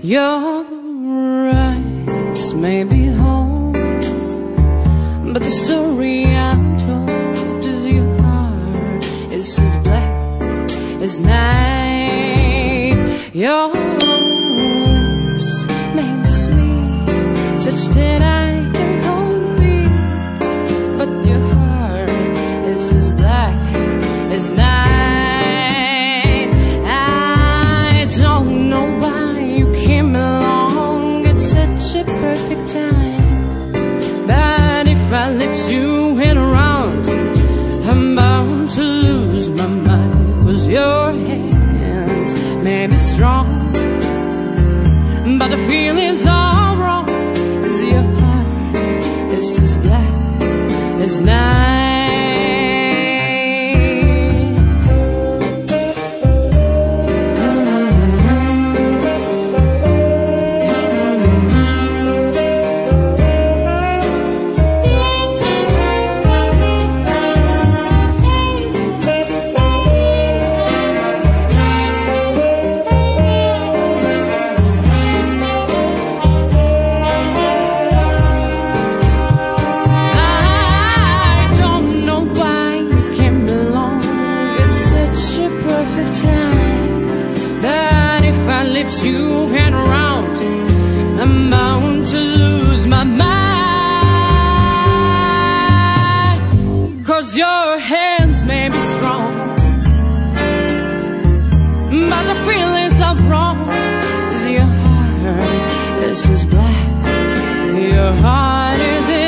Your eyes may be home, but the story I'm told is your heart is as black as night. Your lips may be sweet, such that I can cold be, but your heart is as black as night. I don't know why you came along at such a perfect time, but if I let you hang around, I'm bound to lose my mind. 'Cause your hands may be strong, but the feeling's all wrong. 'Cause your heart is as black as night. You hang around, I'm bound to lose my mind. 'Cause your hands may be strong, but the feelings are wrong. 'Cause your heart is as black, your heart is